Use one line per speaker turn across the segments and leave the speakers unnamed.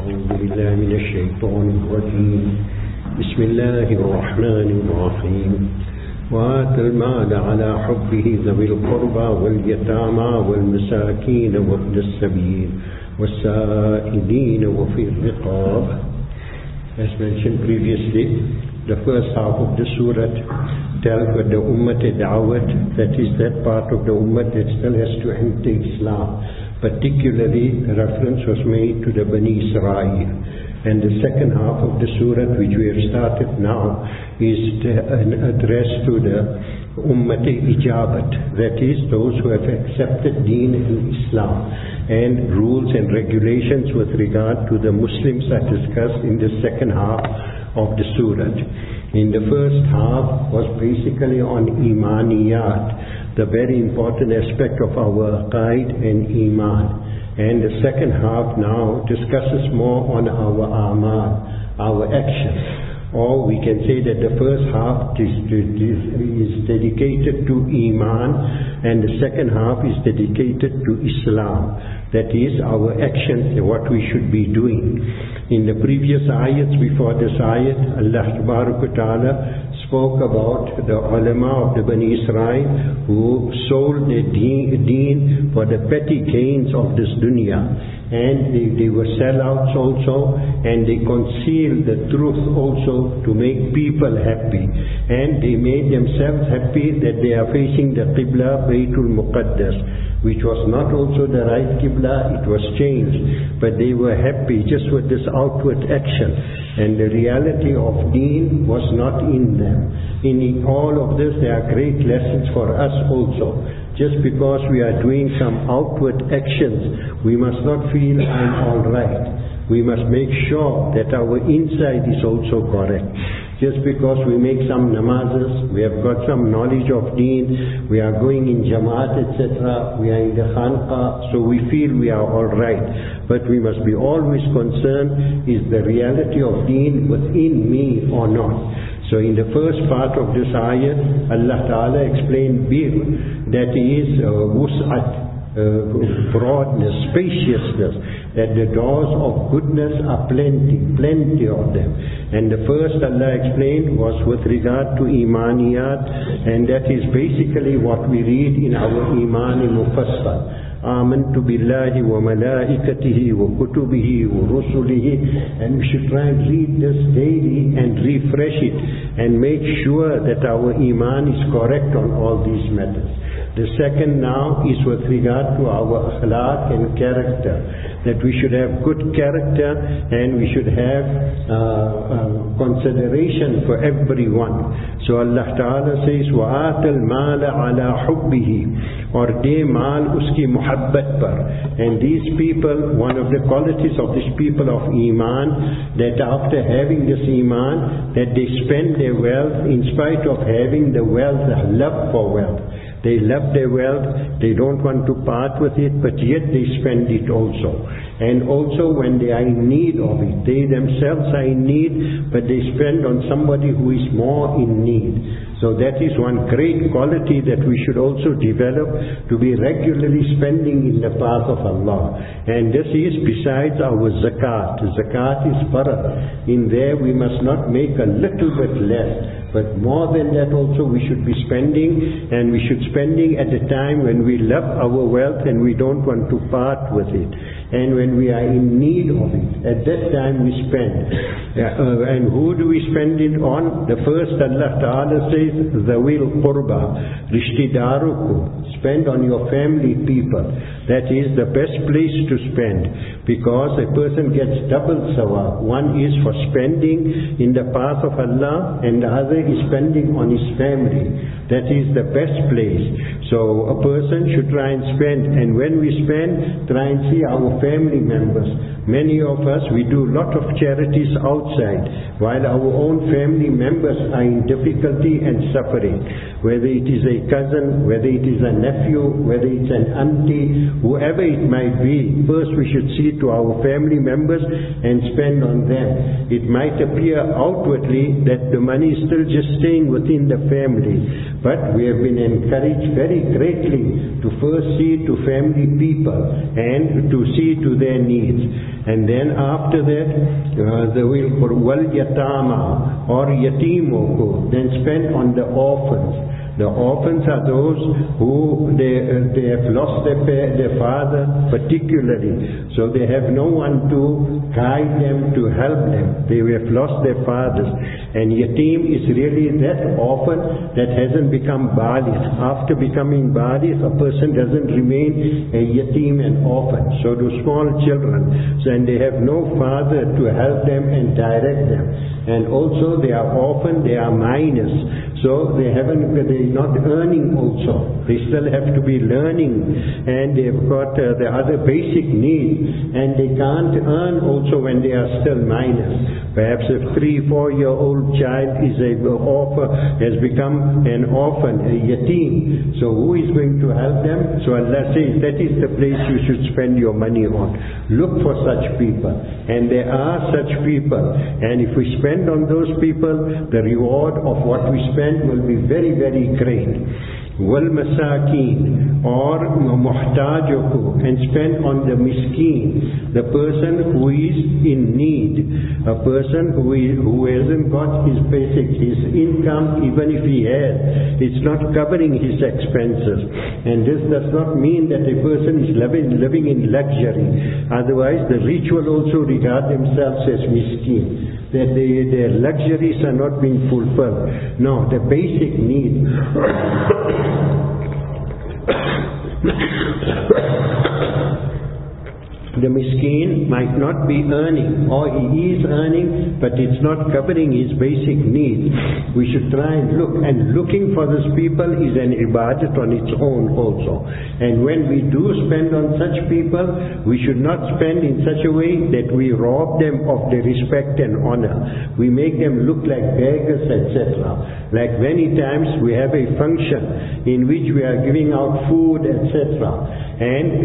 أعوذ بالله من الشيطان الرجيم بسم الله الرحمن الرحيم وآتى المال على حبه ذوي القربى واليتامى والمساكين وابن السبيل والسائلين وفي الرقاب. As mentioned previously, the first half of the surah dealt with the Ummah Da'wat, that is that part of the Ummah that still has to enter Islam. Particularly, reference was made to the Bani Israel. And the second half of the surah, which we have started now, is an address to the Ummah Ijabat, that is, those who have accepted Deen and Islam, and rules and regulations with regard to the Muslims are discussed in the second half of the surah. In the first half was basically on Imaniyat, the very important aspect of our Aqaid and Iman. And the second half now discusses more on our Amal, our actions. Or we can say that the first half is dedicated to Iman, and the second half is dedicated to Islam. That is our actions, what we should be doing. In the previous ayats, before this ayat, Allah Ta'ala spoke about the ulama of the Bani Israel who sold their deen for the petty gains of this dunya. And they were sellouts also, and they concealed the truth also to make people happy. And they made themselves happy that they are facing the Qibla, Baytul Muqaddas, which was not also the right Qibla, it was changed. But they were happy just with this outward action. And the reality of Deen was not in them. In all of this, there are great lessons for us also. Just because we are doing some outward actions, we must not feel I'm all right. We must make sure that our inside is also correct. Just because we make some namazes, we have got some knowledge of Deen, we are going in Jamaat, etc., we are in the Khanqa, so we feel we are all right. But we must be always concerned, is the reality of Deen within me or not? So in the first part of this ayat, Allah Ta'ala explained bir, that is wus'at, broadness, spaciousness, that the doors of goodness are plenty of them. And the first Allah explained was with regard to Imaniyat, and that is basically what we read in our Iman Mufassal. آمنت بالله وملائكته وكتبه ورسله, and we should try and read this daily and refresh it and make sure that our Iman is correct on all these matters. The second now is with regard to our akhlaq and character, that we should have good character and we should have consideration for everyone. So Allah Ta'ala says, وَآتَ الْمَالَ عَلَى حُبِّهِ, or de mal uski muhabbat par. And these people, one of the qualities of these people of Iman, that after having this Iman, that they spend their wealth in spite of having the wealth, the love for wealth. They love their wealth, they don't want to part with it, but yet they spend it also. And also when they are in need of it, they themselves are in need, but they spend on somebody who is more in need. So that is one great quality that we should also develop, to be regularly spending in the path of Allah. And this is besides our zakat. Zakat is farad. In there we must not make a little bit less, but more than that also we should be spending, and we should spending at a time when we love our wealth and we don't want to part with it. And when we are in need of it, at that time we spend. And who do we spend it on? The first Allah Ta'ala says, Zawil Qurba, Rishtidarukum. Spend on your family people. That is the best place to spend, because a person gets double sawab. One is for spending in the path of Allah, and the other is spending on his family. That is the best place. So a person should try and spend, and when we spend, try and see our family members. Many of us, we do a lot of charities outside, while our own family members are in difficulty and suffering. Whether it is a cousin, whether it is a nephew, whether it's an auntie, whoever it might be, first we should see to our family members and spend on them. It might appear outwardly that the money is still just staying within the family, but we have been encouraged encouraged very greatly to first see to family people and to see to their needs. And then after that, the will for wal yatama or yatimoko, then spend on the orphans. The orphans are those who they have lost their father particularly, so they have no one to guide them, to help them. They have lost their fathers. And yatim is really that orphan that hasn't become baligh. After becoming baligh, a person doesn't remain a yatim and orphan. So do small children, and they have no father to help them and direct them. And also they are orphan, they are minors. So they're not earning also. They still have to be learning, and they've got the other basic needs, and they can't earn also when they are still minors. Perhaps a 3-4-year-old child has become an orphan, a yatim. So who is going to help them? So Allah says that is the place you should spend your money on. Look for such people, and there are such people, and if we spend on those people, the reward of what we spend will be very, very great. Wal masakin or muhtajuku, and spend on the miskin, the person who is in need, a person who hasn't got his income, even if he has, it's not covering his expenses. And this does not mean that a person is living in luxury. Otherwise the rich will also regard themselves as miskin, that their luxuries are not being fulfilled. No, the basic need. The miskin might not be earning, or he is earning, but it's not covering his basic needs. We should try and look, and looking for these people is an ibadat on its own also. And when we do spend on such people, we should not spend in such a way that we rob them of their respect and honor. We make them look like beggars, etc. Like many times we have a function in which we are giving out food, etc. And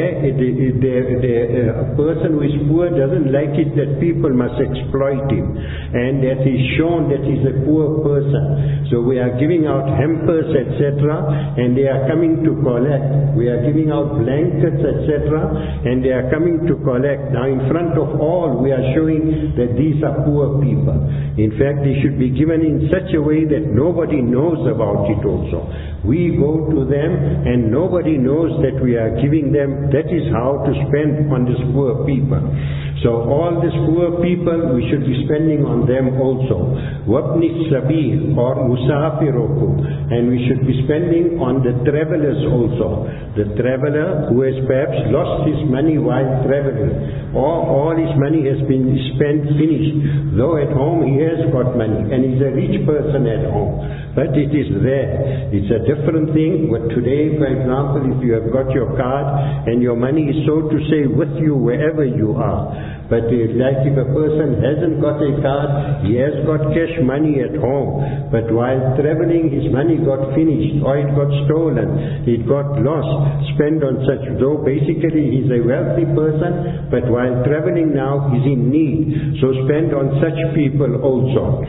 a person who is poor doesn't like it that people must exploit him, and that is shown that he's a poor person. So we are giving out hampers, etc., and they are coming to collect. We are giving out blankets, etc., and they are coming to collect. Now in front of all we are showing that these are poor people. In fact, they should be given in such a way that nobody knows about it also. We go to them and nobody knows that we are giving them. That is how to spend on these poor people. So all these poor people, we should be spending on them also. Wabni sabil or musafiruku, and we should be spending on the travelers also. The traveler who has perhaps lost his money while traveling, or all his money has been finished. Though at home he has got money, and he's a rich person at home, but it is there. It's a different thing. But today, for example, if you have got your card and your money is, so to say, with you wherever you are. But like if a person hasn't got a card, he has got cash money at home, but while traveling his money got finished, or it got stolen, it got lost. Spend on such, though basically he's a wealthy person, but while traveling now he's in need, so spend on such people also.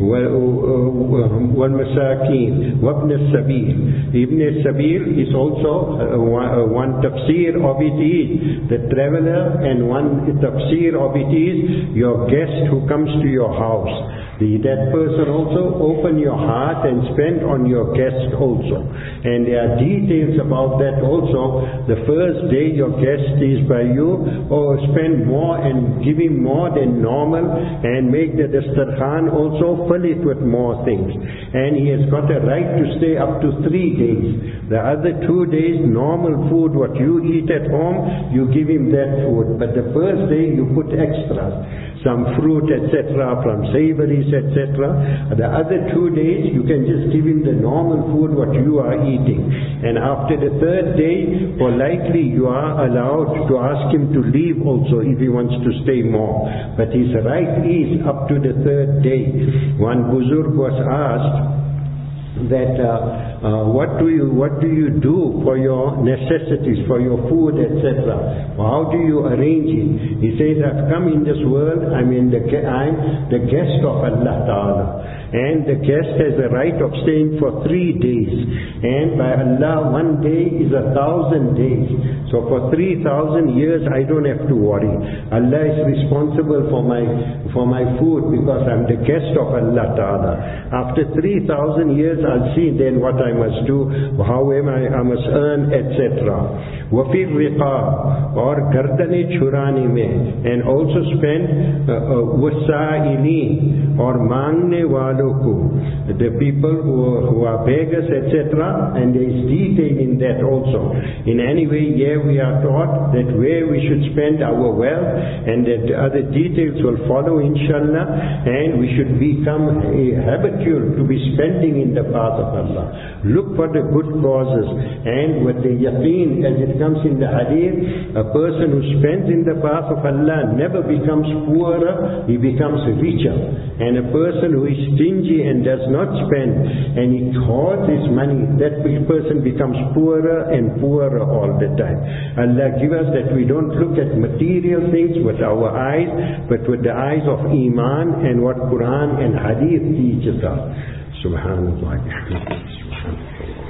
وَالْمَسَاكِينَ وَابْنَ السَّبِيلِ. Ibn al-Sabil is also one tafsir of it is the traveler, and one tafsir of it is your guest who comes to your house. That person also, open your heart and spend on your guest also. And there are details about that also. The first day your guest is by you, or spend more and give him more than normal, and make the dastarkhan also, fill it with more things. And he has got a right to stay up to 3 days. The other 2 days, normal food, what you eat at home, you give him that food. But the first day you put extras, some fruit, etc., from savories, etc. The other 2 days you can just give him the normal food what you are eating. And after the 3rd day, politely you are allowed to ask him to leave also if he wants to stay more. But his right is up to the 3rd day. One Buzurg was asked that what do you do for your necessities, for your food, etc. How do you arrange it? He says, I've come in this world, I'm the guest of Allah Ta'ala. and the guest has the right of staying for 3 days. And by Allah, 1 day is 1,000 days. So for 3,000 years I don't have to worry. Allah is responsible for my food because I'm the guest of Allah Ta'ala. After 3,000 years I'll see then what I must do, however I must earn, etc. وَفِي الرِّقَابِ or gardane churane mein, and also spend wasaili or mangne walo ko, the people who are beggars, etc. And there is detail in that also. In any way, here we are taught that where we should spend our wealth, and that other details will follow inshallah, and we should become habitual to be spending in the path of Allah. Look for the good causes, and with the yaqeen, as it comes in the hadith, a person who spends in the path of Allah never becomes poorer, he becomes richer. And a person who is stingy and does not spend, and he hoards his money, that person becomes poorer and poorer all the time. Allah give us that we don't look at material things with our eyes, but with the eyes of Iman and what Quran and Hadith teaches us. Subhanallah. Subhanallah.